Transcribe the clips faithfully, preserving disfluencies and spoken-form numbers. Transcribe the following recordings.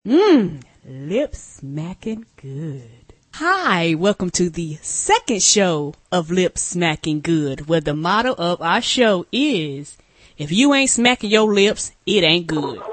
Mmm, lip smacking good. Hi, welcome to the second show of Lip Smacking Good, where the motto of our show is, if you ain't smacking your lips, it ain't good.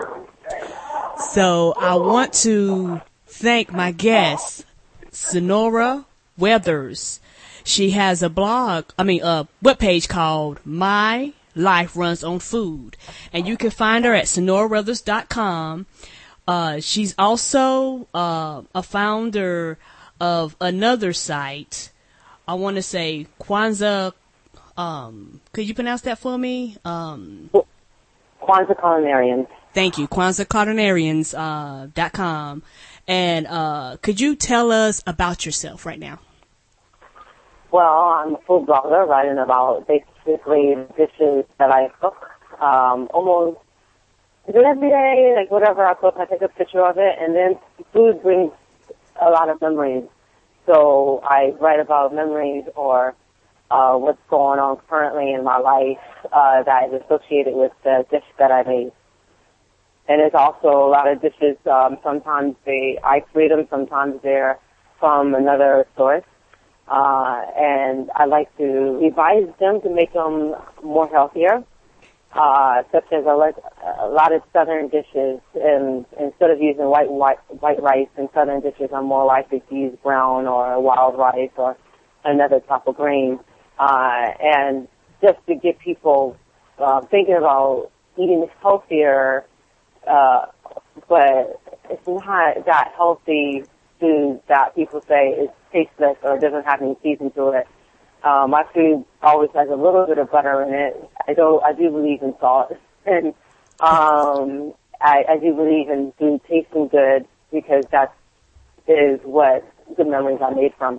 So I want to thank my guest, Sonora Weathers. She has a blog, I mean a webpage called My Life Runs on Food, and you can find her at sonora weathers dot com. Uh, she's also uh, a founder of another site. I want to say Kwanzaa. Um, could you pronounce that for me? Um, Kwanzaa Culinarians. Thank you, Kwanzaa Culinarians uh, dot com. And uh, could you tell us about yourself right now? Well, I'm a food blogger, writing about basically dishes that I cook. Um, almost every day, like whatever I cook, I take a picture of it, and then food brings a lot of memories. So I write about memories or uh, what's going on currently in my life uh, that is associated with the dish that I made. And there's also a lot of dishes. Um, sometimes they I create them, sometimes they're from another source. Uh, and I like to revise them to make them more healthier, uh, such as a, a lot of Southern dishes. And instead of using white, white white rice in Southern dishes, I'm more likely to use brown or wild rice or another type of grain. Uh, and just to get people uh, thinking about eating healthier, uh, but it's not that healthy food that people say is tasteless or doesn't have any season to it. Um, my food always has a little bit of butter in it. I do, I do believe in salt, and um, I, I do believe in food tasting good because that is what good memories are made from.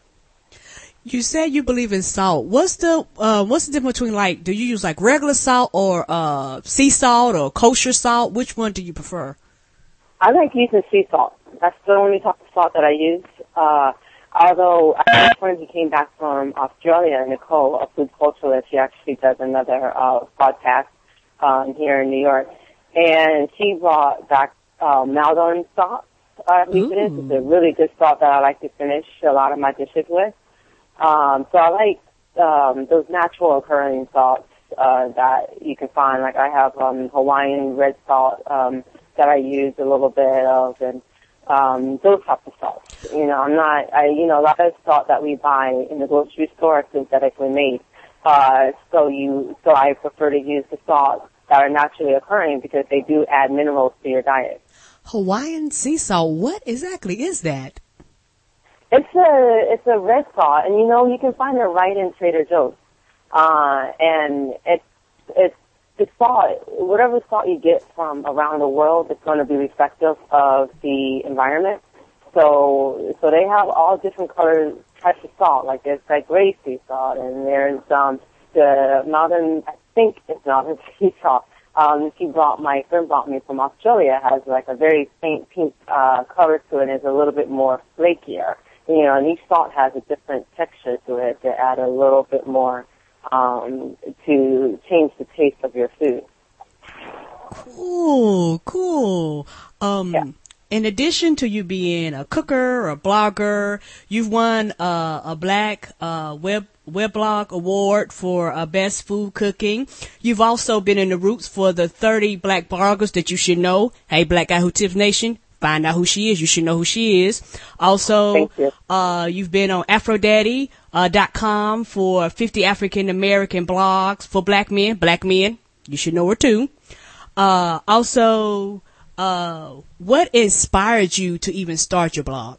You said you believe in salt. What's the uh, what's the difference between, like, do you use like regular salt or uh, sea salt or kosher salt? Which one do you prefer? I like using sea salt. That's the only type of salt that I use. Uh, although I have a friend who came back from Australia, Nicole, a food culturalist. She actually does another uh, podcast um, here in New York. And she brought back uh, Maldon salt, I believe it is. It's a really good salt that I like to finish a lot of my dishes with. Um, so I like um, those natural occurring salts uh, that you can find. Like I have um, Hawaiian red salt um, that I use a little bit of, and Um, those types of salts. You know, I'm not, I, you know, a lot of salt that we buy in the grocery store are synthetically made. Uh, so you, so I prefer to use the salts that are naturally occurring because they do add minerals to your diet. Hawaiian sea salt, what exactly is that? It's a, it's a red salt, and you know, you can find it right in Trader Joe's. Uh, and it's, it's, the salt, whatever salt you get from around the world, it's going to be reflective of the environment. So, so they have all different colors, types of salt. Like there's like gray sea salt, and there's um the Mountain, I think it's Mountain sea salt. Um, she brought my friend brought me from Australia. Has like a very faint pink uh color to it, and is a little bit more flakier. You know, and each salt has a different texture to it to add a little bit more. Um, to change the taste of your food. Cool, cool. Um, yeah. In addition to you being a cooker or a blogger, you've won uh, a Black uh, Web Weblog Award for uh, Best Food Cooking. You've also been in the roots for the thirty Black bloggers that you should know. Hey, Black Guy Who Tips Nation. Find out who she is. You should know who she is. Also, you. uh, you've been on Aphrodaddy dot com for fifty African American blogs for black men. Black men. You should know her too. Uh, also, uh, what inspired you to even start your blog?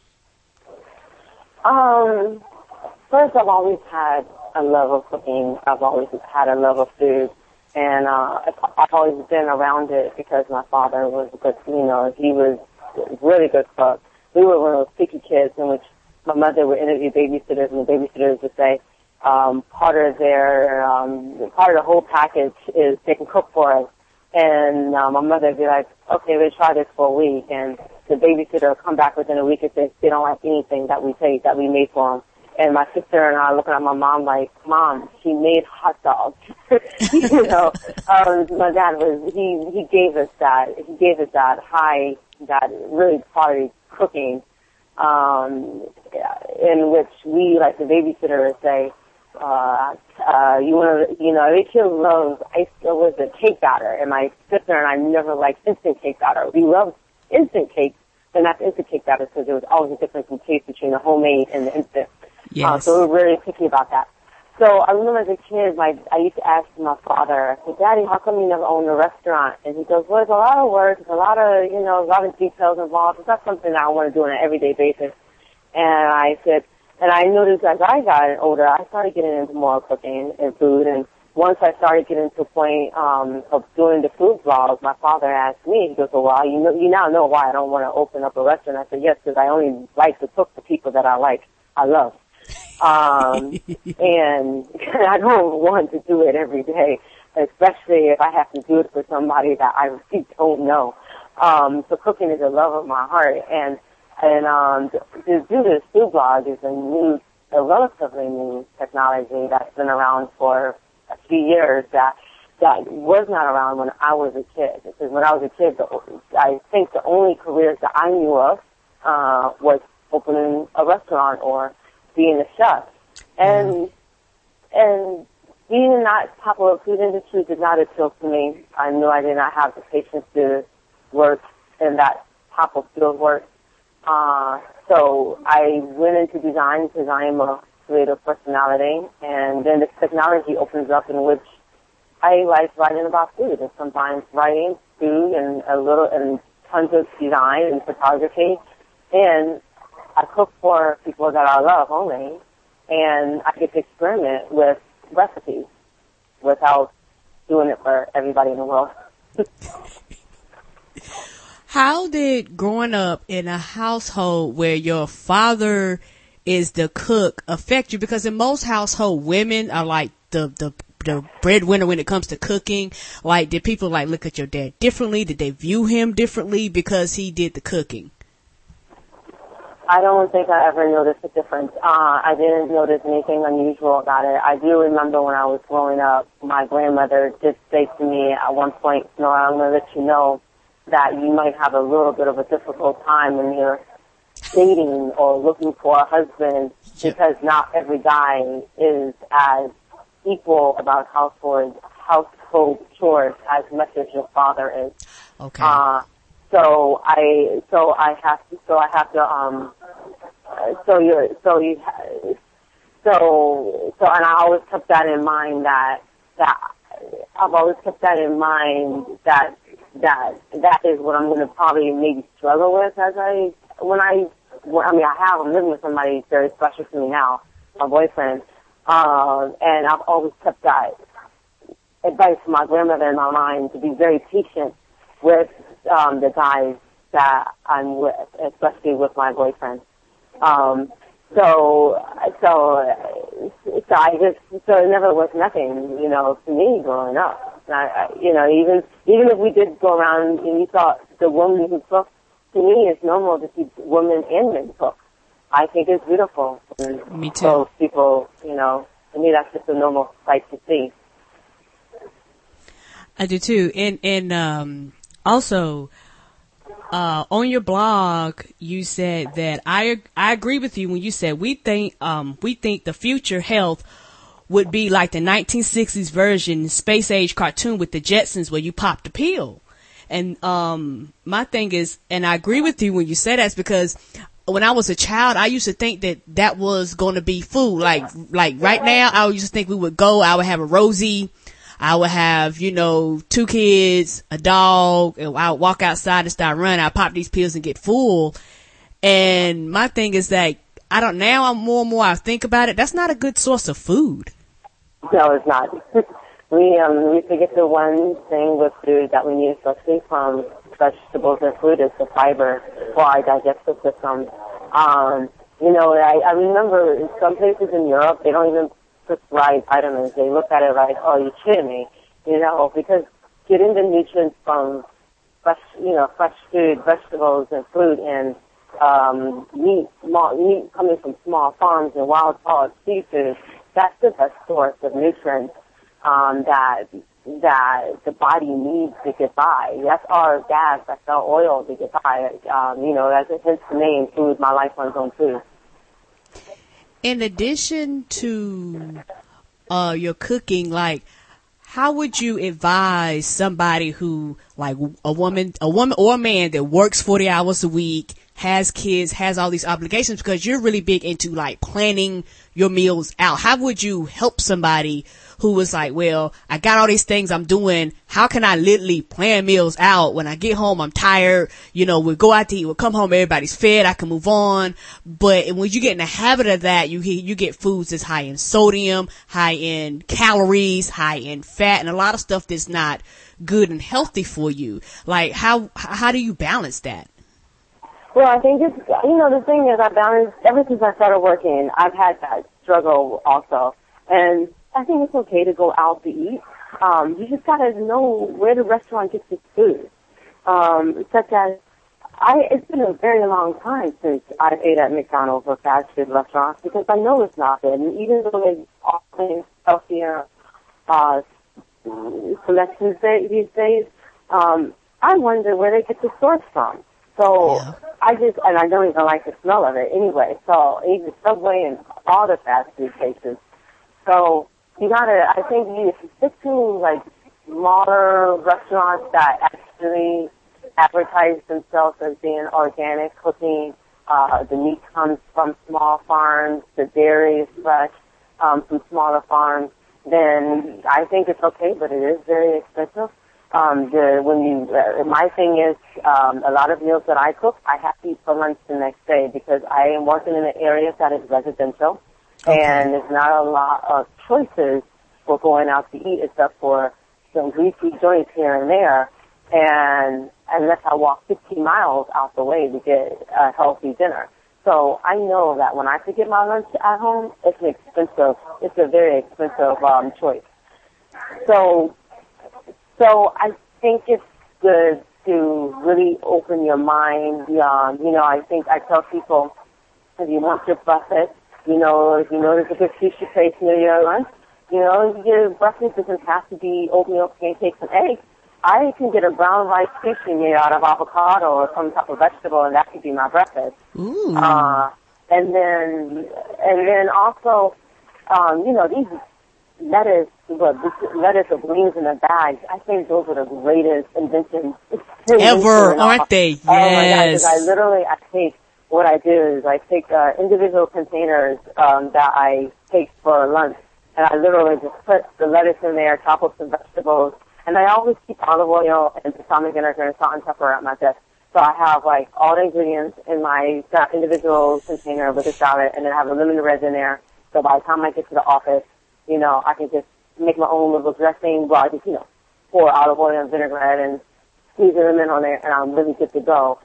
Um, first, I've always had a love of cooking. I've always had a love of food. And uh, I've always been around it because my father was a good, you know, he was a really good cook. We were one of those picky kids in which my mother would interview babysitters, and the babysitters would say, um, part of their, um, part of the whole package is they can cook for us. And uh, my mother would be like, okay, we'll try this for a week. And the babysitter would come back within a week and say they don't like anything that we take, that we made for them. and my sister and I are looking at my mom like, Mom, she made hot dogs. You know, um, my dad was, he, he gave us that, he gave us that high, that really quality cooking, um, in which we, like the babysitter, would say, uh, uh, you want to, you know, they kids love ice, was it cake batter, and my sister and I never liked instant cake batter. We loved instant cake, but not the instant cake batter because there was always a difference in taste between the homemade and the instant. Yes. Uh, so we were really picky about that. So I remember as a kid, my, I used to ask my father, I said, Daddy, how come you never owned a restaurant? And he goes, well, there's a lot of work, there's a lot of, you know, a lot of details involved. It's not something that I want to do on an everyday basis. And I said, and I noticed as I got older, I started getting into more cooking and food. And once I started getting to the point um, of doing the food vlogs, my father asked me, he goes, well, well you, know, you now know why I don't want to open up a restaurant. I said, yes, because I only like to cook for people that I like, I love. Um, and I don't want to do it every day, especially if I have to do it for somebody that I really don't know. Um, so cooking is a love of my heart. And, and, um, to do this food blog is a new, a relatively new technology that's been around for a few years that, that was not around when I was a kid. Because when I was a kid, the, I think the only careers that I knew of, uh, was opening a restaurant or being a chef. And, and being in that popular food industry did not appeal to me. I knew I did not have the patience to work in that type of field work. Uh, so I went into design because I am a creative personality. And then this technology opens up in which I like writing about food and sometimes writing food and a little, and tons of design and photography. And I cook for people that I love only, and I get to experiment with recipes without doing it for everybody in the world. How did growing up in a household where your father is the cook affect you? Because in most households, women are like the, the, the breadwinner when it comes to cooking. Like, did people like look at your dad differently? Did they view him differently because he did the cooking? I don't think I ever noticed a difference. Uh, I didn't notice anything unusual about it. I do remember when I was growing up, my grandmother did say to me at one point, Nora, I'm going to let you know that you might have a little bit of a difficult time when you're dating or looking for a husband because not every guy is as equal about household, household chores as much as your father is. Okay. Uh, So I, so I have to, so I have to, um, so you're, so you, so, so, and I always kept that in mind that, that, I've always kept that in mind that, that, that is what I'm going to probably maybe struggle with as I, when I, when, I mean, I have, I'm living with somebody very special to me now, my boyfriend, um, and I've always kept that advice from my grandmother in my mind to be very patient with um, the guys that I'm with, especially with my boyfriend. Um, so, so, so I just, so it never was nothing, you know, to me growing up. I, I, you know, even even if we did go around and you thought the woman who cooks, to me it's normal to see women and men cook. I think it's beautiful. And me too. So people, you know, to me that's just a normal sight to see. I do too. And, and, um, also, uh, on your blog, you said that I, I agree with you when you said we think, um, we think the future health would be like the nineteen sixties version space age cartoon with the Jetsons where you pop the pill. And, um, my thing is, and I agree with you when you say that, because when I was a child, I used to think that that was going to be food. Like, like right now, I used to think we would go, I would have a Rosie, I would have, you know, two kids, a dog, and I would walk outside and start running. I pop these pills and get full. And my thing is that I don't, now I'm more and more I think about it, that's not a good source of food. No, it's not. we, um, we forget the one thing with food that we need, especially from vegetables and fruit, is the fiber for our digestive system. Um, you know, I, I remember in some places in Europe, they don't even prescribe vitamins. They look at it like, oh, you're kidding me, you know, because getting the nutrients from fresh, you know, fresh food, vegetables and fruit and, um, meat, small, meat coming from small farms and wild-caught seafood, that's the best source of nutrients um, that that the body needs to get by. That's our gas, that's our oil to get by. Um, you know, that's hence the name, Food, My Life Runs on Food. In addition to uh, your cooking, like, how would you advise somebody who, like, a woman, a woman or a man that works forty hours a week, has kids, has all these obligations, because you're really big into, like, planning your meals out. How would you help somebody who was like, well, I got all these things I'm doing. How can I literally plan meals out? When I get home, I'm tired. You know, we'll go out to eat. We'll come home. Everybody's fed. I can move on. But when you get in the habit of that, you you get foods that's high in sodium, high in calories, high in fat, and a lot of stuff that's not good and healthy for you. Like, how how do you balance that? Well, I think it's, you know, the thing is I balance, ever since I started working, I've had that struggle also. And I think it's okay to go out to eat. Um, you just got to know where the restaurant gets its food. Um, such as, I, it's been a very long time since I ate at McDonald's or fast food restaurants because I know it's not good. And even though they offer healthier uh, selections these days, um, I wonder where they get the source from. So yeah. I just, and I don't even like the smell of it anyway. So even Subway and all the fast food places. So you gotta, I think you stick to like smaller restaurants that actually advertise themselves as being organic cooking. Uh, the meat comes from small farms, the dairy is fresh um, from smaller farms. Then I think it's okay, but it is very expensive. Um, the, when you, uh, my thing is, um, a lot of meals that I cook, I have to eat for lunch the next day because I am working in an area that is residential, okay. And there's not a lot of choices for going out to eat except for some greasy joints here and there, and unless I walk fifteen miles out the way to get a healthy dinner. So I know that when I could get my lunch at home, it's an expensive, it's a very expensive, um, choice. So, So I think it's good to really open your mind. Um, you know, I think I tell people, if you want your breakfast, you know, if you know there's a good sushi place near your lunch, you know, you get a breakfast. It doesn't have to be oatmeal, pancakes, and eggs. I can get a brown rice sushi made out of avocado or some type of vegetable, and that could be my breakfast. Ooh. Uh, and then, and then also, um, you know, these lettuce, but lettuce or greens in a bag, I think those are the greatest inventions ever, aren't they? Yes. Oh my God, because I literally, I take, what I do is I take uh, individual containers um, that I take for lunch, and I literally just put the lettuce in there, chop up some vegetables, and I always keep olive oil and balsamic vinegar and salt and pepper at my desk. So I have like all the ingredients in my individual container with the salad, and then I have a lemon red in there. So by the time I get to the office, you know, I can just make my own little dressing. Well, I just, you know, pour olive oil and vinaigrette and squeeze a lemon on there, and I'm really good to go.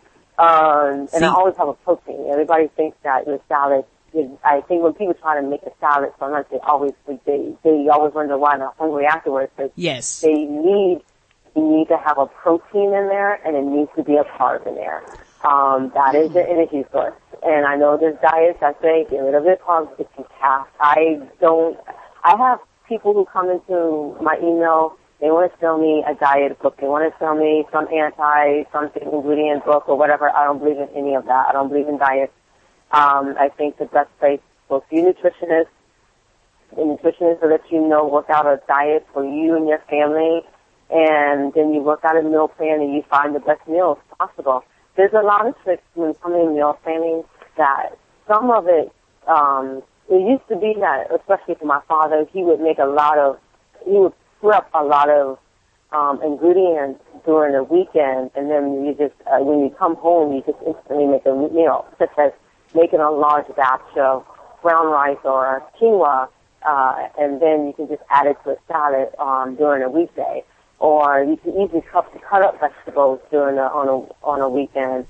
Um, and I always have a protein. Everybody thinks that with salad, I think when people try to make a salad for lunch, they always they they always wonder why they're hungry afterwards. Because yes, they need you need to have a protein in there, and it needs to be a carb in there. Um, that is the energy source. And I know there's diets that say get rid of the carbs if you have. I don't. I have people who come into my email, they want to sell me a diet book. They want to sell me some anti, something ingredient book or whatever. I don't believe in any of that. I don't believe in diets. Um, I think the best place for few nutritionists, the nutritionists will let you know, work out a diet for you and your family, and then you work out a meal plan and you find the best meals possible. There's a lot of tricks when coming to meal planning that some of it, um, it used to be that, especially for my father, he would make a lot of, he would prep a lot of um, ingredients during the weekend, and then you just, uh, when you come home, you just instantly make a meal, such as making a large batch of brown rice or quinoa, uh, and then you can just add it to a salad um, during a weekday. Or you can easily cut, cut up vegetables during a, on a on a weekend,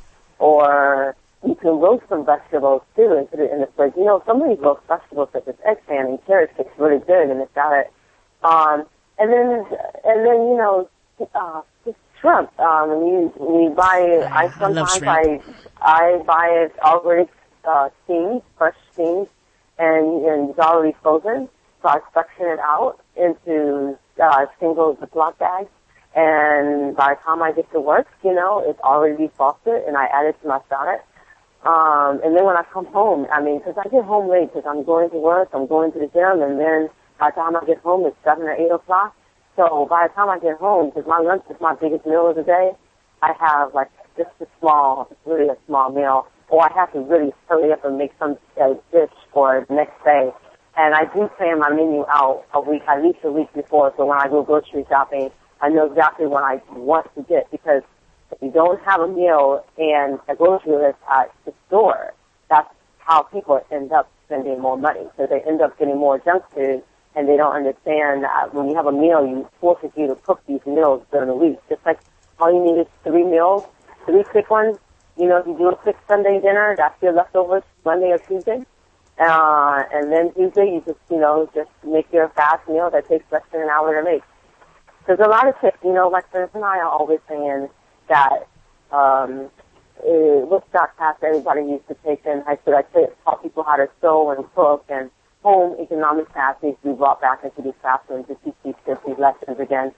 or you can roast some vegetables too and put it in the fridge. You know, some of these roast vegetables such as eggplant and carrots taste really good in the salad. Um, and then and then you know, uh, just shrimp. Um, when you when you buy, I sometimes I I buy it already uh, steamed, fresh steamed, and, and it's already frozen. So I section it out into uh, single Ziploc bags. And by the time I get to work, you know, it's already defrosted, and I add it to my salad. Um, and then when I come home, I mean, because I get home late because I'm going to work, I'm going to the gym, and then by the time I get home, it's seven or eight o'clock. So by the time I get home, because my lunch is my biggest meal of the day, I have like just a small, really a small meal, or I have to really hurry up and make some uh, dish for the next day. And I do plan my menu out a week, at least a week before, so when I go grocery shopping, I know exactly what I want to get, because if you don't have a meal and a grocery list at the store, that's how people end up spending more money. So they end up getting more junk food, and they don't understand that when you have a meal, you forces you to cook these meals during the week. Just like all you need is three meals, three quick ones. You know, if you do a quick Sunday dinner, that's your leftovers Monday or Tuesday. Uh, and then Tuesday, you just, you know, just make your fast meal that takes less than an hour to make. There's a lot of tips, you know, like friends and I are always saying that, um, uh, what's that class everybody used to take in high school? I taught people how to sew and cook, and home economics class needs to be brought back into these classrooms to teach these kids these lessons again.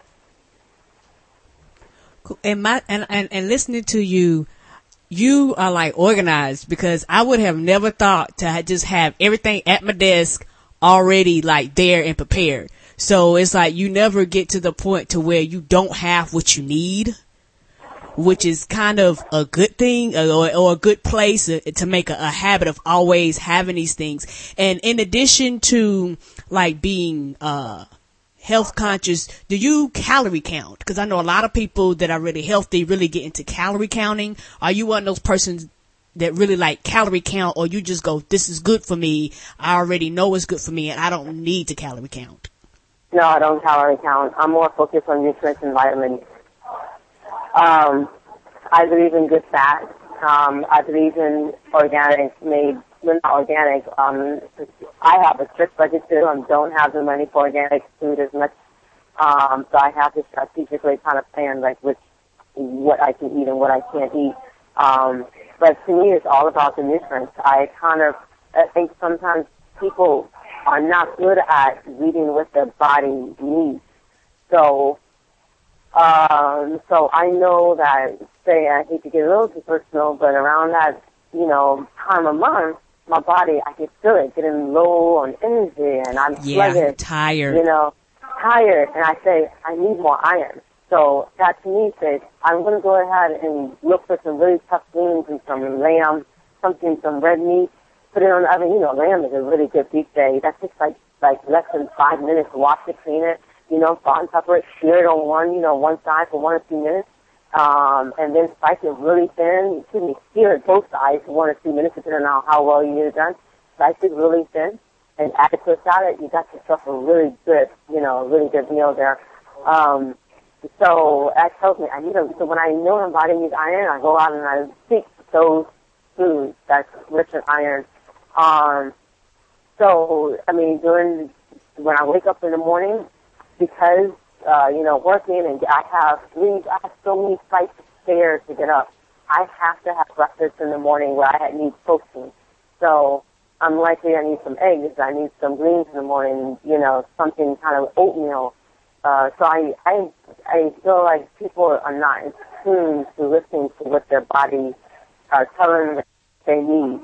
And my, and, and, and listening to you, you are like organized, because I would have never thought to just have everything at my desk already like there and prepared. So it's like you never get to the point to where you don't have what you need, which is kind of a good thing, or, or a good place to make a, a habit of always having these things. And in addition to like being, uh, health conscious, do you calorie count? Because I know a lot of people that are really healthy really get into calorie counting. Are you one of those persons that really like calorie count, or you just go, this is good for me, I already know it's good for me, and I don't need to calorie count? No, I don't calorie count. I'm more focused on nutrients and vitamins. Um, I believe in good fat. Um, I believe in organic made, well, not organic. Um, I have a strict budget too. I don't have the money for organic food as much. Um, so I have to strategically kind of plan like which, what I can eat and what I can't eat. Um, but to me, it's all about the nutrients. I kind of, I think sometimes people are not good at reading what their body needs. So, um, so I know that, say, I hate to get a little too personal, but around that, you know, time of month, my body, I can feel it getting low on energy, and I'm yeah, sluggish, tired, you know, tired, and I say, I need more iron. So that to me says, I'm going to go ahead and look for some really tough greens and some lamb, something, some red meat, put it on the oven. You know, lamb is a really good beef day. That takes like, like less than five minutes to wash it, clean it, you know, salt and pepper it, sear it on one, you know, one side for one or two minutes. Um, and then spice it really thin. Excuse me, sear it both sides for one or two minutes, depending on how well you get it done. Spice it really thin and add it to a salad. You got yourself a really good, you know, really good meal there. Um, so that tells me I need a, so when I know my body needs iron, I go out and I seek those foods that's rich in iron. Um, so, I mean, during, when I wake up in the morning, because, uh, you know, working and I have three, I have so many flights of stairs to get up, I have to have breakfast in the morning where I need protein. So I'm likely I need some eggs, I need some greens in the morning, you know, something kind of oatmeal. Uh, so I, I, I feel like people are not in tune to listening to what their bodies are telling them they need.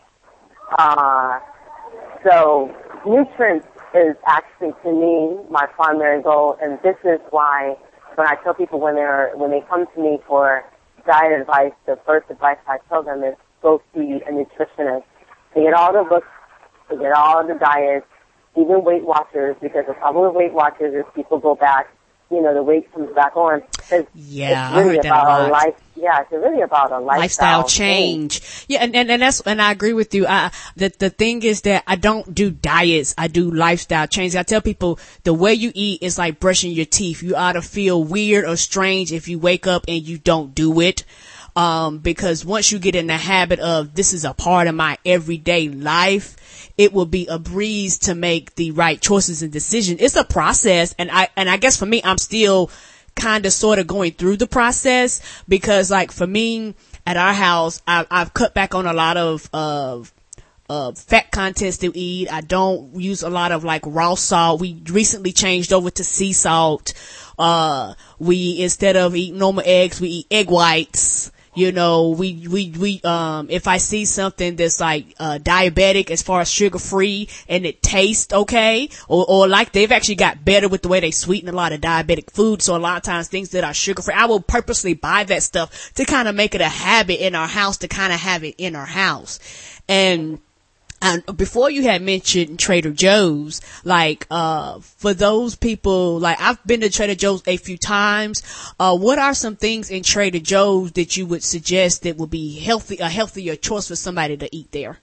Uh, so nutrients is actually, to me, my primary goal, and this is why when I tell people when they're, when they come to me for diet advice, the first advice I tell them is go see a nutritionist. They get all the books, they get all the diets, even Weight Watchers, because the problem with Weight Watchers is people go back, you know, the weight comes back on. Yeah, it's really I heard that about a lot. A life, yeah, it's really about a lifestyle, lifestyle change. Thing. Yeah, and, and, and that's, and I agree with you. I, the, the thing is that I don't do diets. I do lifestyle change. I tell people the way you eat is like brushing your teeth. You ought to feel weird or strange if you wake up and you don't do it. Um, because once you get in the habit of this is a part of my everyday life, it will be a breeze to make the right choices and decisions. It's a process. And I, and I guess for me, I'm still kind of sort of going through the process, because like for me, at our house, I, I've cut back on a lot of, of, uh, fat contents to eat. I don't use a lot of like raw salt. We recently changed over to sea salt. Uh, we, instead of eating normal eggs, we eat egg whites. You know, we, we, we, um, if I see something that's like, uh, diabetic as far as sugar free and it tastes okay, or, or like they've actually got better with the way they sweeten a lot of diabetic food. So a lot of times things that are sugar free, I will purposely buy that stuff to kind of make it a habit in our house to kind of have it in our house. And, And before you had mentioned Trader Joe's, like, uh, for those people, like, I've been to Trader Joe's a few times. Uh, what are some things in Trader Joe's that you would suggest that would be healthy, a healthier choice for somebody to eat there?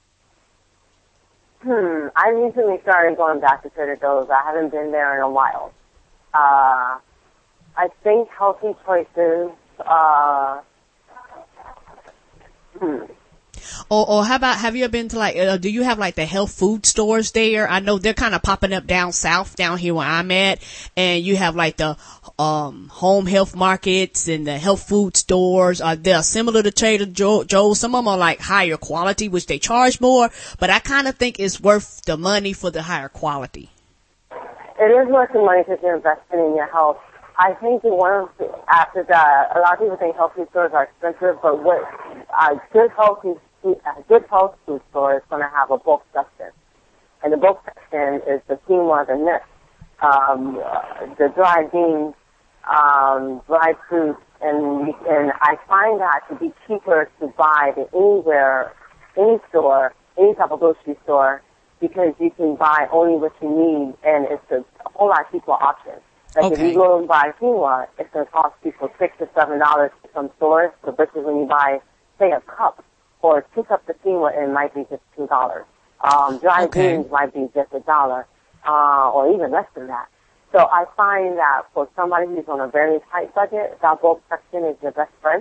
Hmm. I recently started going back to Trader Joe's. I haven't been there in a while. Uh, I think healthy choices, uh, hmm. Or, or how about, have you ever been to like, uh, do you have like the health food stores there? I know they're kind of popping up down south, down here where I'm at, and you have like the, um, home health markets and the health food stores. Are they similar to Trader Joe, Joe's? Some of them are like higher quality, which they charge more, but I kind of think it's worth the money for the higher quality. It is worth the money because you're investing in your health. I think that one of the, after that, a lot of people think health food stores are expensive, but what uh, good health food a good health food store is going to have a bulk section. And the bulk section is the quinoa, the nuts, um, uh, the dried beans, um, dried fruits, and, and I find that to be cheaper to buy than anywhere, any store, any type of grocery store, because you can buy only what you need, and it's a, a whole lot cheaper option. Like Okay. if you go and buy quinoa, it's going to cost people six to seven dollars at some stores, but versus when you buy, say, a cup, or two cups of quinoa, it might be just two dollars. Um, dried Okay. beans might be just a dollar, uh, or even less than that. So I find that for somebody who's on a very tight budget, that bulk section is your best friend.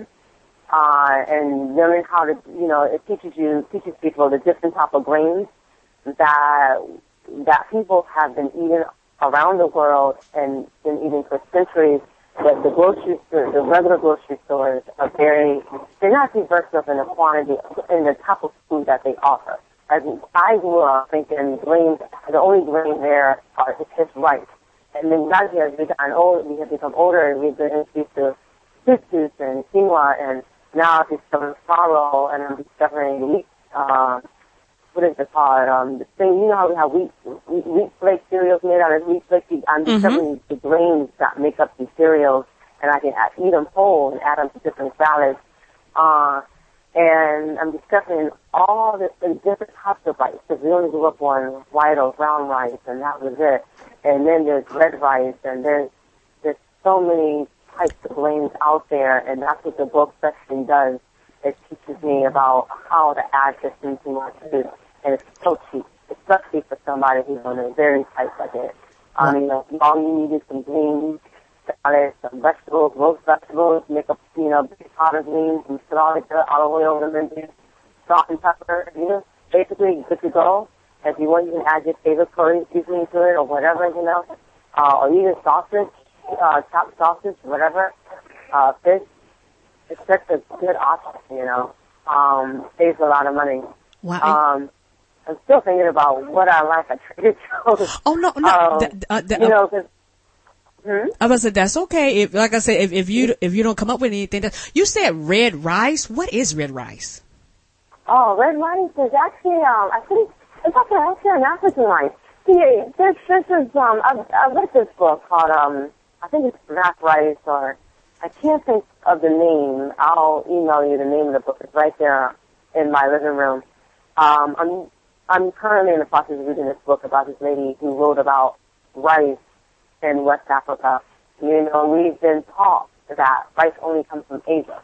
Uh, and learning how to, you know, it teaches you, teaches people the different type of grains that, that people have been eating around the world and been eating for centuries. But the grocery store, the regular grocery stores are very, they're not diverse enough in the quantity, in the type of food that they offer. As I grew up thinking grains, the only grain there are, is just rice. And then got here, as we got older, we have become older, and we've been introduced to couscous and quinoa, and now I'm discovering farro, and I'm discovering wheat, uh, what is it called? Um, the thing, you know how we have wheat, wheat, wheat flake cereals made out of wheat flakes? I'm discovering mm-hmm. the grains that make up these cereals, and I can add, eat them whole and add them to different salads. Uh, and I'm discovering all the, the different types of rice, because we only grew up on white or brown rice, and that was it. And then there's red rice, and there's, there's so many types of grains out there, and that's what the book section does. It teaches me about how to add this into my food. And it's so cheap, especially for somebody who's on a very tight budget. I mean, you know, all you need is some greens, salad, some vegetables, roast vegetables, make up, you know, big pot of greens, and garlic, olive oil, lemon juice, salt and pepper. You know, basically good to go. If you want, you can add your favorite curry seasoning to it or whatever, you know, uh, or even sausage, uh, chopped sausage, whatever, uh, fish. It's such a good option, you know. Um, saves a lot of money. Wow. Um, I'm still thinking about what I like at Trader Joe's. Oh, no, no. Um, th- uh, th- you know, cause, hmm? I was say that's okay. If, like I said, if, if you, if you don't come up with anything, that, you said red rice. What is red rice? Oh, red rice is actually, um, I think, it's actually, actually an African rice. See, this, this is, um, I've, I've read this book called, um, I think it's Black Rice, or I can't think of the name. I'll email you the name of the book. It's right there in my living room. Um, I'm, I'm currently in the process of reading this book about this lady who wrote about rice in West Africa. You know, we've been taught that rice only comes from Asia,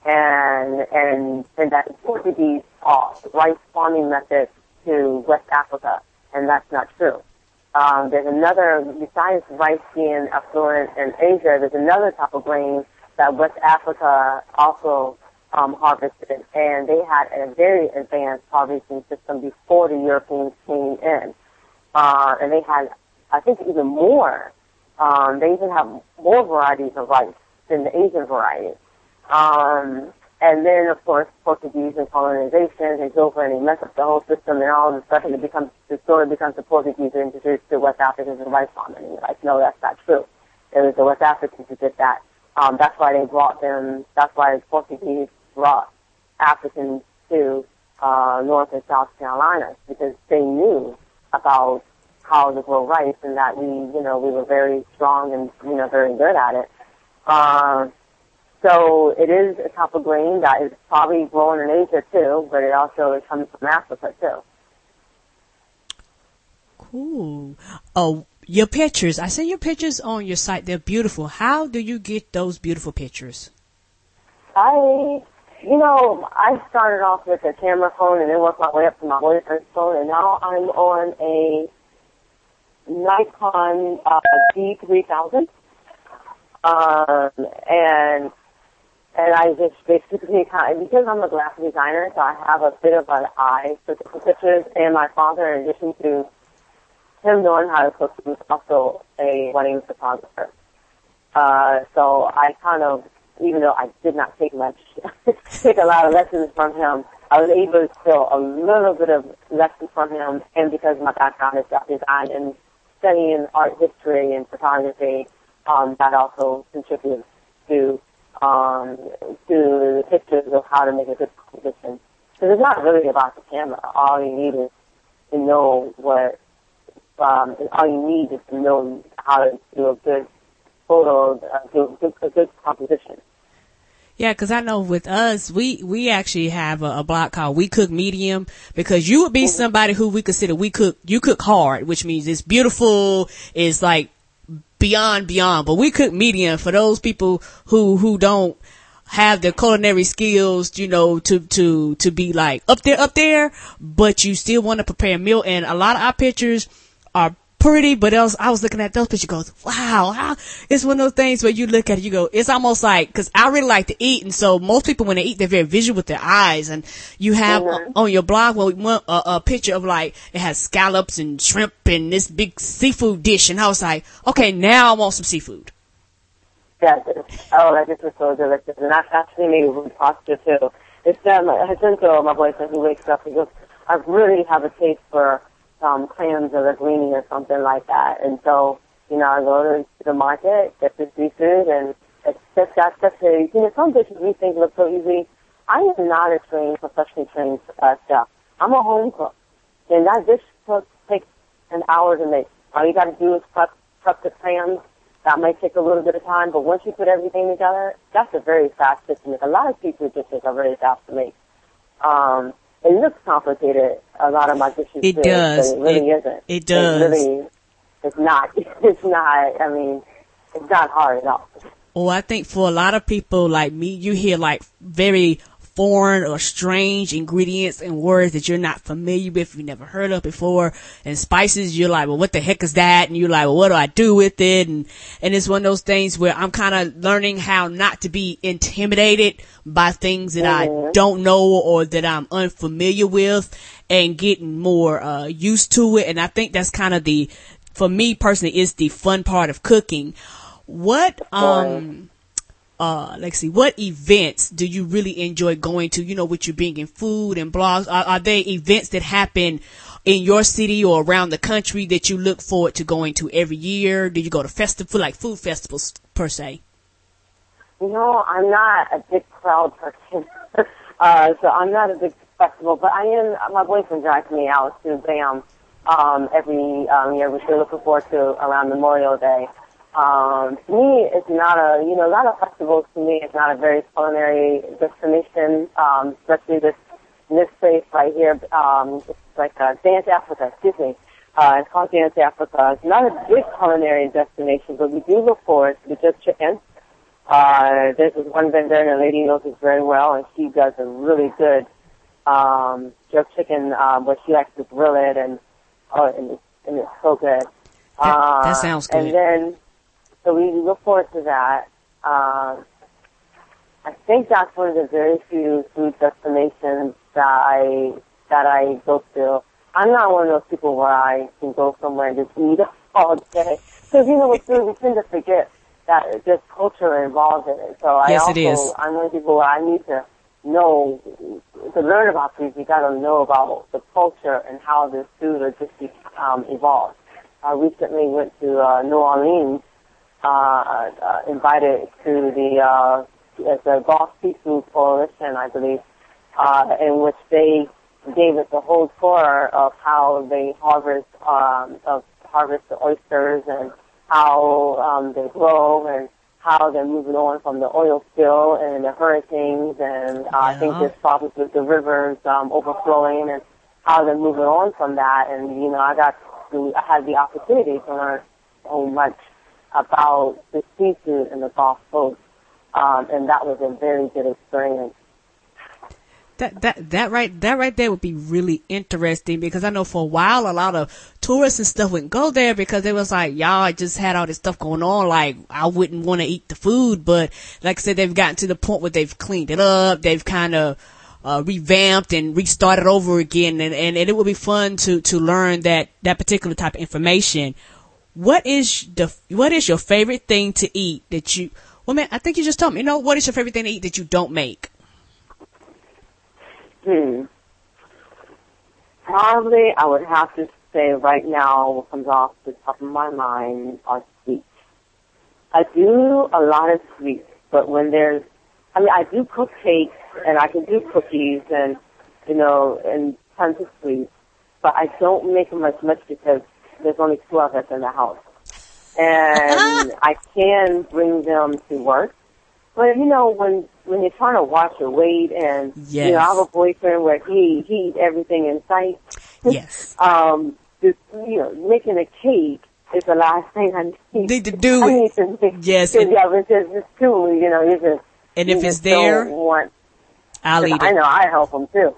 and and and that the Portuguese taught rice farming methods to West Africa, and that's not true. Um, there's another, besides rice being affluent in Asia, there's another type of grain that West Africa also um, harvested, and they had a very advanced harvesting system before the Europeans came in. Uh, and they had, I think, even more. Um, they even have more varieties of rice than the Asian varieties. Um, and then, of course, Portuguese and colonization takes over and they mess up the whole system, and all of a sudden it becomes, the story becomes the Portuguese are introduced to West Africans and rice farming. And you're like, no, that's not true. It was the West Africans who did that. Um, that's why they brought them, that's why the Portuguese brought Africans to uh, North and South Carolina, because they knew about how to grow rice and that we, you know, we were very strong and, you know, very good at it. Uh, so it is a type of grain that is probably grown in Asia too, but it also is coming from Africa too. Cool. Oh, your pictures. I see your pictures on your site. They're beautiful. How do you get those beautiful pictures? I, you know, I started off with a camera phone and then worked my way up to my boyfriend's phone, and now I'm on a Nikon uh, D three thousand. Um, and and I just basically kind of, because I'm a graphic designer, so I have a bit of an eye for the pictures, and my father, in addition to him knowing how to cook, was also a wedding photographer. Uh, so I kind of, even though I did not take much, take a lot of lessons from him, I was able to still a little bit of lessons from him, and because my background is graphic design and studying art history and photography, um, that also contributes to um, to the pictures of how to make a good composition. Because it's not really about the camera. All you need is to know what, um, all you need is to know how to do a good photo, uh, do a good, a good composition. Yeah, because I know with us, we, we actually have a, a blog called We Cook Medium, because you would be mm-hmm. somebody who we consider we cook, you cook hard, which means it's beautiful, it's like beyond, beyond, but we cook medium for those people who, who don't have the culinary skills, you know, to, to, to be like up there, up there, but you still want to prepare a meal. And a lot of our pictures are pretty, but else I was looking at those pictures, goes, wow, how, it's one of those things where you look at it, you go, it's almost like, cause I really like to eat, and so most people when they eat, they're very visual with their eyes, and you have mm-hmm. on your blog well, one, a, a picture of like, it has scallops and shrimp and this big seafood dish, and I was like, okay, now I want some seafood. Yes, oh, that just was so delicious, and that actually made me really pasta too. It's um, Jacinto, my boyfriend, who wakes up, he goes, I really have a taste for Um, clams or linguine or something like that. And so, you know, I go to the market, get the seafood, and it's just got such a, you know, some dishes we think look so easy. I am not a trained, professionally trained uh, chef. I'm a home cook. And that dish cook takes an hour to make. All you got to do is prep, prep the clams. That might take a little bit of time, but once you put everything together, that's a very fast dish to make. A lot of seafood dishes are very fast to make. Um, It looks complicated, a lot of my dishes It do, does. but it really it, isn't. It does. It really, it's not, it's not, I mean, it's not hard at all. Well, I think for a lot of people like me, you hear like very foreign or strange ingredients and words that you're not familiar with, you never heard of before, and spices, you're like, well, what the heck is that? And you're like, well, what do I do with it? And, and it's one of those things where I'm kind of learning how not to be intimidated by things that mm-hmm. I don't know or that I'm unfamiliar with, and getting more, uh, used to it. And I think that's kind of the, for me personally, is the fun part of cooking. What, um, Uh, let's see, what events do you really enjoy going to, you know, with you being in food and blogs? Are, are they events that happen in your city or around the country that you look forward to going to every year? Do you go to festival, like food festivals per se? You know, I'm not a big crowd person, uh, so I'm not a big festival, but I am, my boyfriend drives me out to BAM, um, every, um, year, which we're looking forward to around Memorial Day. Um, to me, it's not a, you know, a lot of festivals to me, it's not a very culinary destination, um, especially this, this place right here, um, it's like, uh, Dance Africa, excuse me. Uh, it's called Dance Africa. It's not a big culinary destination, but we do look forward to the Jerk Chicken. Uh, there's this one vendor, and a lady knows it very well, and she does a really good, um, jerk chicken, um, where she likes to grill it, and, oh, and it's, and it's so good. That, uh, that sounds good. And then, so we look forward to that. Um, I think that's one of the very few food destinations that I that I go to. I'm not one of those people where I can go somewhere and just eat all day. Because, you know, with food, we tend to forget that there's culture involved in it. So I yes, also, it is. I'm one of the people where I need to know, to learn about these, you got to know about the culture and how this food or dish um, evolved. I recently went to uh, New Orleans, uh, uh, invited to the uh, the Gulf Seafood Coalition, I believe, uh, in which they gave us a whole tour of how they harvest um, of harvest the oysters and how um, they grow and how they're moving on from the oil spill and the hurricanes and uh, yeah. I think there's problems with the rivers um, overflowing and how they're moving on from that. And, you know, I got to, I had the opportunity to learn so much about the seafood in the Gulf Coast, um, and that was a very good experience. That, that, that right, that right there would be really interesting, because I know for a while a lot of tourists and stuff wouldn't go there because it was like, y'all, I just had all this stuff going on. Like, I wouldn't want to eat the food, but like I said, they've gotten to the point where they've cleaned it up. They've kind of, uh, revamped and restarted over again. And, and, and it would be fun to, to learn that, that particular type of information. What is the, what is your favorite thing to eat that you, well, man, I think you just told me, you know, what is your favorite thing to eat that you don't make? Hmm. Probably I would have to say right now what comes off the top of my mind are sweets. I do a lot of sweets, but when there's, I mean, I do cook cakes and I can do cookies and, you know, and tons of sweets, but I don't make them as much because there's only two of us in the house. And I can bring them to work. But, you know, when when you're trying to watch your weight and, yes. you know, I have a boyfriend where he, he eats everything in sight. Yes. um, just, you know, making a cake is the last thing I need, need to do. I need to make. Yes. And, yeah, it's just, it's too, you know, you just, and if it's there, want, I'll eat it. I know, I help them too.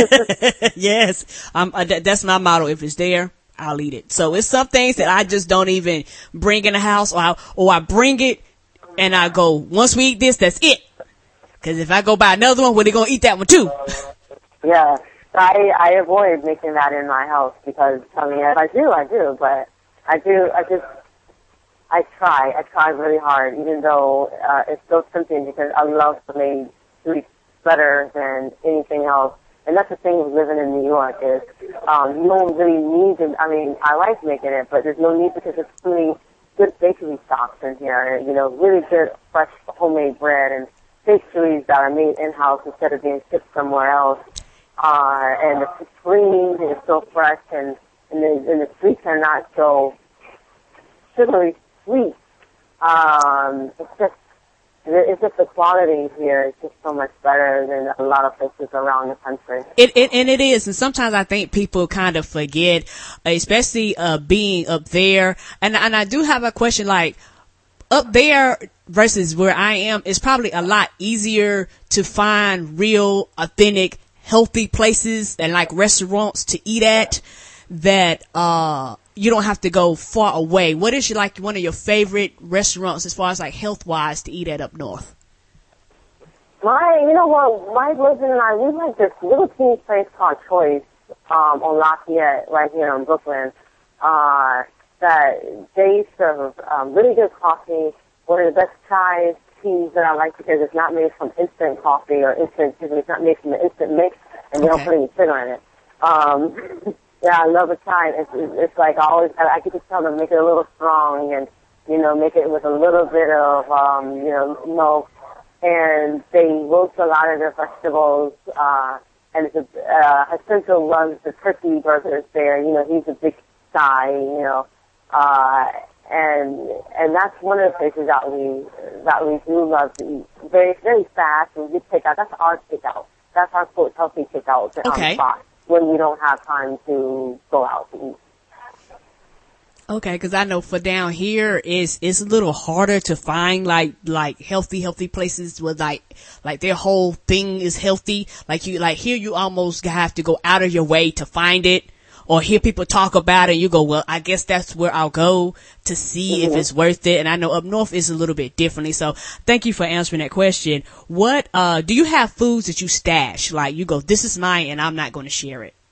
Yes. Um, uh, that, that's my motto. If it's there, I'll eat it. So it's some things that I just don't even bring in the house, or I, or I bring it and I go, once we eat this, that's it. Because if I go buy another one, well, they're going to eat that one too. Yeah. I, I avoid making that in my house because, I mean, if I do, I do, but I do, I just, I try, I try really hard, even though, uh, it's so tempting because I love to make sweets better than anything else. And that's the thing with living in New York is, um, you don't really need to, I mean, I like making it, but there's no need because it's really good bakery stocks in here, you know, really good fresh homemade bread and pastries that are made in-house instead of being shipped somewhere else. Uh, and the cream is so fresh and, and, the, and the sweets are not so sugary sweet. Um, it's just, it's just the quality here is just so much better than a lot of places around the country. It, it and it is, and sometimes I think people kind of forget, especially uh being up there. And and I do have a question, like up there versus where I am, it's probably a lot easier to find real, authentic, healthy places and like restaurants to eat at that uh you don't have to go far away. What is your, like one of your favorite restaurants as far as like health wise to eat at up north? My, you know what, my husband and I, we like this little teeny place called Choice um, on Lafayette, right here in Brooklyn. Uh, that they serve um, really good coffee. One of the best chai teas that I like because it's not made from instant coffee or instant, it's not made from the instant mix, and they okay. don't put any sugar in it. Um, yeah, I love a chai. It's, it's like I always, I get to tell them make it a little strong and, you know, make it with a little bit of, um, you know, milk. And they roast a lot of their vegetables, uh, and it's a, uh, Jacinto loves the turkey burgers there. You know, he's a big guy, you know, uh, and, and that's one of the places that we, that we do love to eat. Very, very fast, and we take out, that's our takeout. That's our quote, healthy takeout um, okay. spot when we don't have time to go out to eat. Okay, because I know for down here is it's a little harder to find like like healthy healthy places with like like their whole thing is healthy. Like you like here you almost have to go out of your way to find it, or hear people talk about it and you go, well, I guess that's where I'll go to see mm-hmm. if it's worth it. And I know up north is a little bit differently. So thank you for answering that question. What uh do you have foods that you stash? Like you go, this is mine and I'm not going to share it.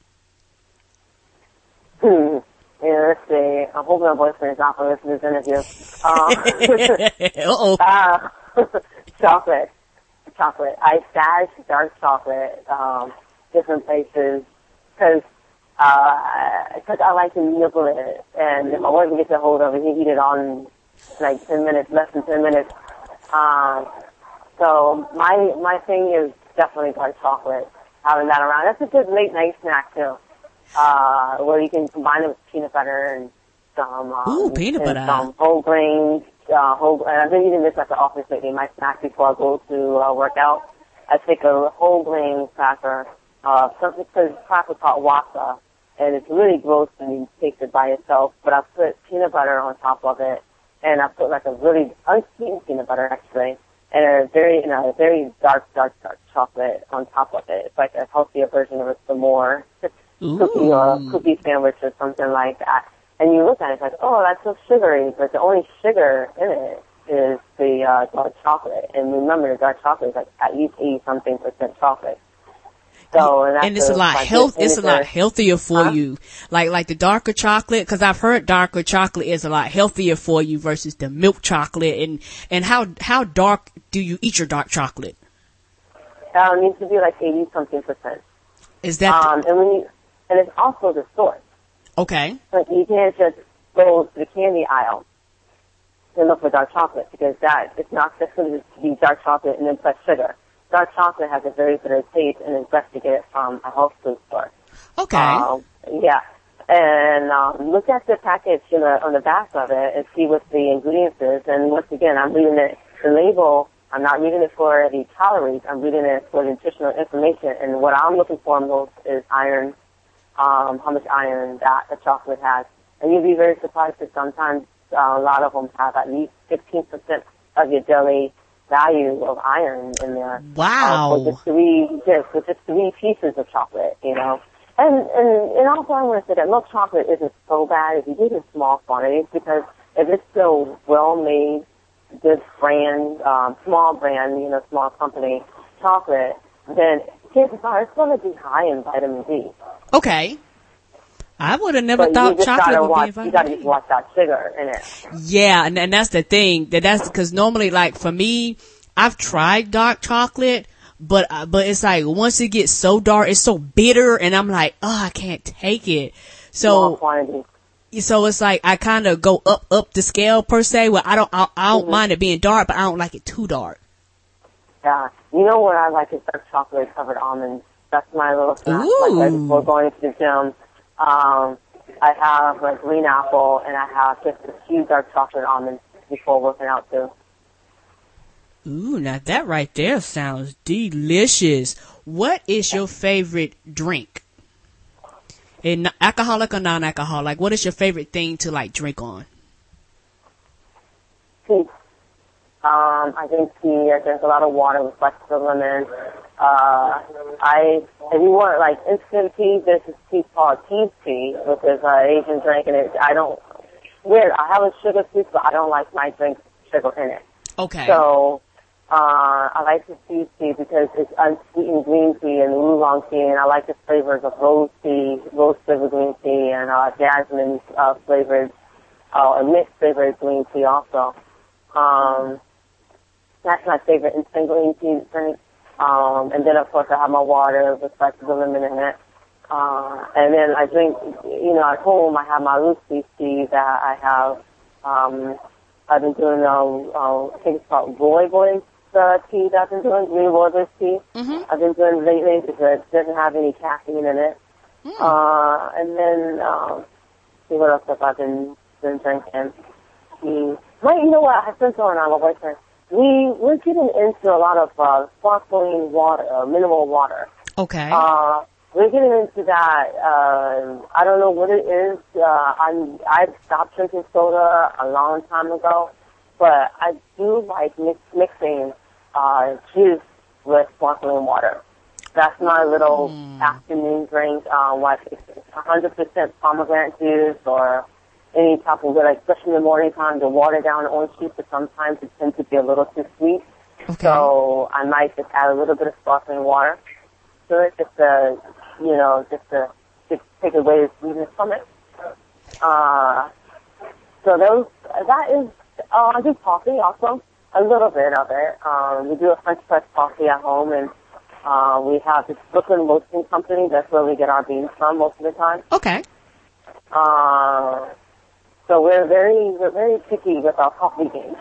Hmm. Yeah, let's see. I hope my boyfriend is not going to listen to this interview. Um, Uh-oh. uh, chocolate. chocolate. I stash dark chocolate, um, different places, because uh, cause I like to nibble it, and if I want to get a hold of it, you eat it on like ten minutes, less than ten minutes. Um, so my my thing is definitely dark chocolate. Having that around, that's a good late night snack too, uh, where you can combine it with peanut butter and some um, Ooh, peanut and butter. some whole grains. Uh, whole, and I've been eating this at the office lately. My snack before I go to uh, work out, I take a whole grain cracker, uh, something because cracker called wasa, and it's really gross when you taste it by itself. But I put peanut butter on top of it, and I put like a really unsweetened peanut butter actually, and a very, you know, a very dark, dark, dark chocolate on top of it. It's like a healthier version of a s'more cookie or a cookie sandwich or something like that. And you look at it, it's like, oh, that's so sugary, but the only sugar in it is the uh, dark chocolate. And remember, the dark chocolate is like at least eighty something percent chocolate. So, and, that's and it's a, a lot like health. It's a lot healthier for huh? you. Like like the darker chocolate, because I've heard darker chocolate is a lot healthier for you versus the milk chocolate. And and how how dark do you eat your dark chocolate? Uh, it needs to be like eighty something percent. Is that um, and when you and it's also the source. Okay. Like you can't just go to the candy aisle and look for dark chocolate because that it's not just going to be dark chocolate and then plus sugar. Dark chocolate has a very bitter taste and it's best to get it from a health food store. Okay. Um, yeah. And um, look at the package you know, on the back of it and see what the ingredients is. And once again, I'm reading it, the label. I'm not reading it for the calories. I'm reading it for the nutritional information. And what I'm looking for most is iron. Um, how much iron that the chocolate has. And you'd be very surprised that sometimes uh, a lot of them have at least fifteen percent of your daily value of iron in there. Wow. Uh, for just three, just, with just three pieces of chocolate, you know. And, and, and also I want to say that milk chocolate isn't so bad if you get it in small quantities because if it's still well-made, good brand, um, small brand, you know, small company chocolate, then chances are it's going to be high in vitamin D. Okay. I would have never so thought chocolate would watch, be vitamin You gotta D. just watch that sugar in it. Yeah, and, and that's the thing. That that's because normally, like for me, I've tried dark chocolate, but uh, but it's like once it gets so dark, it's so bitter, and I'm like, oh, I can't take it. So, so it's like I kind of go up up the scale per se. Where I don't I, I don't mm-hmm. mind it being dark, but I don't like it too dark. Yeah, you know what I like is dark chocolate covered almonds. That's my little snack. Like right before going to the gym, um, I have a green apple and I have just a few dark chocolate almonds before working out too. Ooh, now that right there sounds delicious. What is your favorite drink? And alcoholic or non-alcoholic? What is your favorite thing to like drink on? Tea. Um, I drink tea. I drink a lot of water with flexible lemon. Uh, I, if you want like instant tea, there's this tea called tea tea, which is an Asian drink, and it, I don't, weird, I have a sugar sweet, but I don't like my drink sugar in it. Okay. So, uh, I like the tea tea because it's unsweetened green tea and oolong tea, and I like the flavors of rose tea, rose flavored green tea, and, uh, jasmine, uh, flavored, uh, and mixed flavored green tea also. Um, that's my favorite instant green tea drink. Um, and then of course I have my water with flexible lemon in it. Uh, and then I drink, you know, at home I have my loose leaf tea that I have, um, I've been doing, uh, uh, I think it's called rooibos, uh, tea that I've been doing, green rooibos tea. Mm-hmm. I've been doing lately because it doesn't have any caffeine in it. Mm. Uh, and then, um, see what else have I been, been drinking. Tea. Well, you know what, I've been going on my boyfriend. We, we're getting into a lot of, uh, sparkling water, uh, mineral water. Okay. Uh, we're getting into that, uh, I don't know what it is, uh, I'm, I stopped drinking soda a long time ago, but I do like mix, mixing, uh, juice with sparkling water. That's my little mm. afternoon drink, um, like it's one hundred percent pomegranate juice or any type of, like, especially in the morning time, to water down orange juice, but sometimes it tends to be a little too sweet. Okay. So I might just add a little bit of sparkling water to it, just to, you know, just to, to take away the sweetness from it. Uh, so those, that is, uh, I do coffee also. a little bit of it. Um, we do a French press coffee at home, and uh, we have this Brooklyn Roasting Company. That's where we get our beans from most of the time. Okay. Uh, so we're very we're very picky with our coffee beans.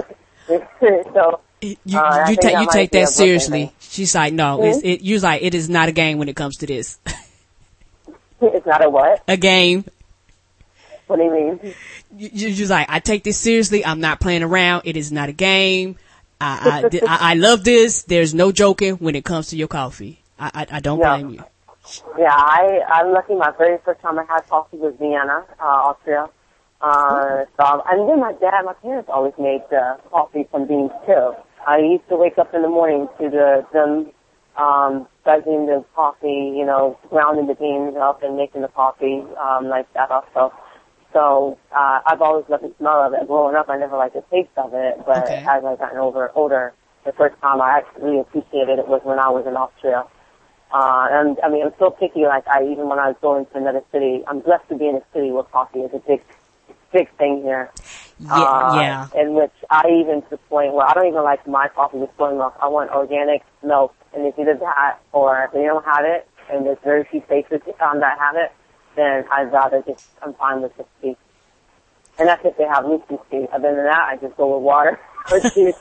so you you, uh, you, ta- you take that seriously. Thing. She's like, no, mm-hmm. it's, it. You're like, it is not a game when it comes to this. It's not a what? A game. What do you mean? You, you're just like, I take this seriously. I'm not playing around. It is not a game. I, I, I, I love this. There's no joking when it comes to your coffee. I, I, I don't yeah. blame you. Yeah, I, I'm lucky. My very first time I had coffee was Vienna, uh, Austria. Uh, so, and then my dad, my parents always made uh, coffee from beans too. I used to wake up in the morning to the, them, um, buzzing the coffee, you know, grounding the beans up and making the coffee, um, like that also. So, uh, I've always loved the smell of it. Growing up, I never liked the taste of it, but okay. as I've gotten over, older, the first time I actually really appreciated it was when I was in Austria. Uh, and I mean, I'm so picky, like I, even when I was going to another city, I'm blessed to be in a city where coffee is a big, big thing here. Yeah, uh, yeah. In which I even to the point where I don't even like my coffee with soy milk. I want organic milk, and it's either that or if they don't have it, and there's very few places um, that have it, then I'd rather just, I'm fine with just tea. And that's if they have Lucy's tea. Other than that, I just go with water or juice.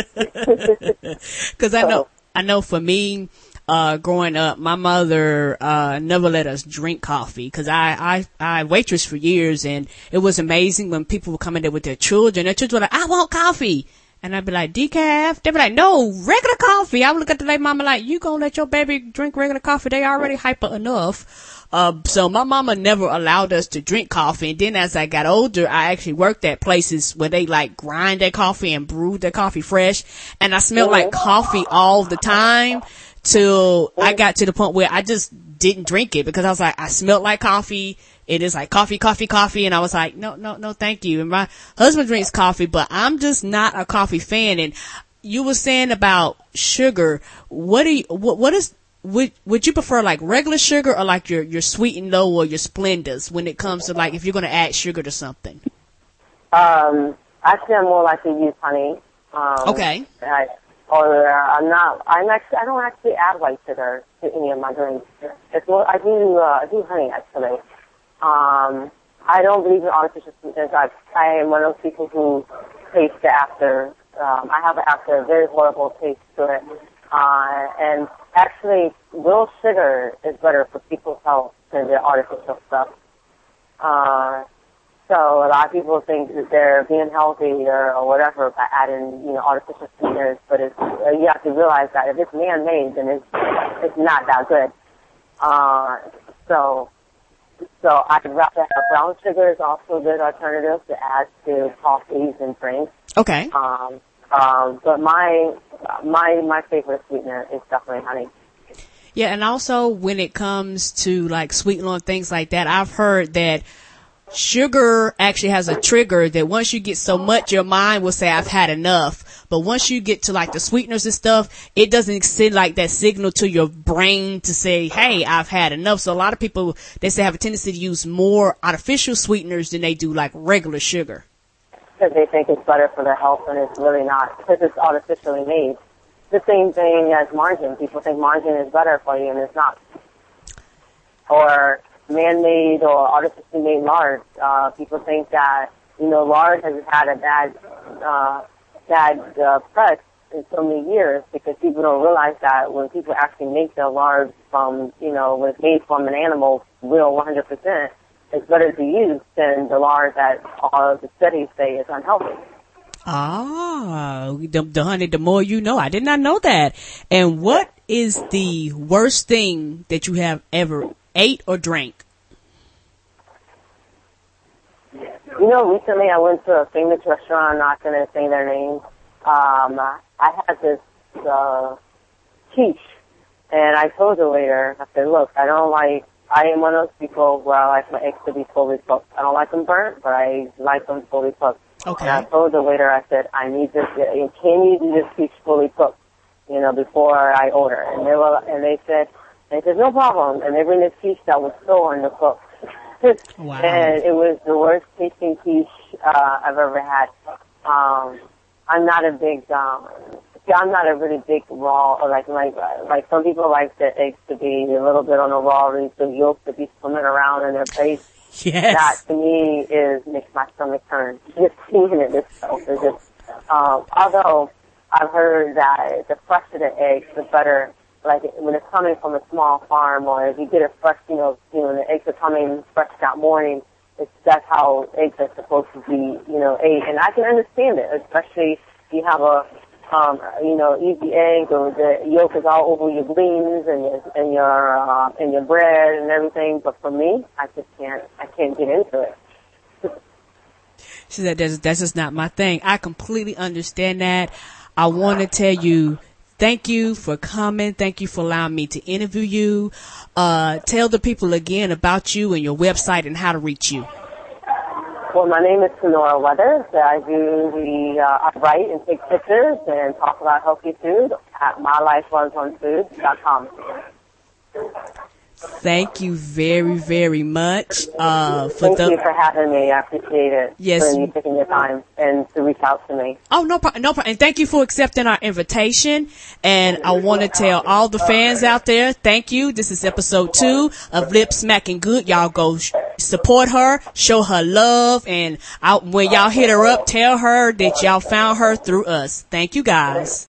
Because I know, I know for me, Uh, growing up, my mother, uh, never let us drink coffee because I, I, I waitress for years, and it was amazing when people would come in there with their children. Their children were like, I want coffee. And I'd be like, decaf? They'd be like, no, regular coffee. I would look at the lady mama like, you gonna let your baby drink regular coffee? They already hyper enough. Uh, so my mama never allowed us to drink coffee. And then as I got older, I actually worked at places where they like grind their coffee and brew their coffee fresh. And I smelled like coffee all the time. Till I got to the point where I just didn't drink it because I was like, I smelled like coffee. It is like coffee, coffee, coffee. And I was like, no, no, no, thank you. And my husband drinks coffee, but I'm just not a coffee fan. And you were saying about sugar. What do you, what, what is, would, would you prefer like regular sugar or like your, your sweet and low or your Splendors when it comes to like, if you're going to add sugar to something? Um, actually I'm more likely to use honey. Um, okay. I, Or uh, I'm not. I'm actually. I don't actually add white sugar to any of my drinks. It's more. I do. Uh, I do honey actually. Um, I don't believe in artificial sweeteners. I. I am one of those people who taste the after. Um, I have an after a very horrible taste to it. Uh, and actually, real sugar is better for people's health than the artificial stuff. Uh, So a lot of people think that they're being healthy or, or whatever by adding, you know, artificial sweeteners, but it's, uh, you have to realize that if it's man-made, then it's, it's not that good. Uh, so, so I'd rather have brown sugar is also a good alternative to add to coffees and drinks. Okay. Um, um, but my, my, my favorite sweetener is definitely honey. Yeah, and also when it comes to like sweetener and things like that, I've heard that sugar actually has a trigger that once you get so much, your mind will say, I've had enough. But once you get to like the sweeteners and stuff, it doesn't send like that signal to your brain to say, hey, I've had enough. So a lot of people, they say have a tendency to use more artificial sweeteners than they do like regular sugar. Because they think it's better for their health, and it's really not, because it's artificially made. The same thing as margarine. People think margarine is better for you, and it's not. Or man-made or artificially made lard. Uh, people think that, you know, lard has had a bad, uh, bad, uh, press in so many years because people don't realize that when people actually make their lard from, you know, when it's made from an animal, real one hundred percent, it's better to use than the lard that all the studies say is unhealthy. Ah, the, the honey, the more you know. I did not know that. And what is the worst thing that you have ever ate or drank? You know, recently I went to a famous restaurant. I'm not going to say their name. Um, I had this uh, quiche, and I told the waiter, I said, look, I don't like, I am one of those people where I like my eggs to be fully cooked. I don't like them burnt, but I like them fully cooked. Okay. And I told the waiter, I said, I need this, can you do this quiche fully cooked, you know, before I order? And they were, and they said, they said, no problem. And they bring this quiche that was so undercooked. Wow. And it was the worst tasting quiche uh, I've ever had. Um, I'm not a big, um, see, I'm not a really big raw, or like, like, like some people like their eggs to be a little bit on the raw, the yolk to be swimming around in their face. Yes. That to me is, makes my stomach turn. Just seeing it itself is just, um, although I've heard that the fresher the eggs, the better. Like when it's coming from a small farm, or if you get it fresh, you know, you know, the eggs are coming fresh that morning. It's that's how eggs are supposed to be, you know, ate. And I can understand it, especially if you have a, um, you know, easy egg, or the yolk is all over your beans and your and your uh, and your bread and everything. But for me, I just can't. I can't get into it. She said, "That's that's just not my thing." I completely understand that. I want to tell you, thank you for coming. Thank you for allowing me to interview you. Uh, tell the people again about you and your website and how to reach you. Well, my name is Sonora Weathers. I do the, uh, I write and take pictures and talk about healthy food at my life runs on foods dot com. Thank you very, very much. Uh, for Thank the, you for having me. I appreciate it. Yes. For you taking your time and to reach out to me. Oh, no problem. No problem. And thank you for accepting our invitation. And I want to tell all the fans out there, thank you. This is episode two of Lip Smacking Good. Y'all go sh- support her, show her love, and out when y'all hit her up, tell her that y'all found her through us. Thank you, guys.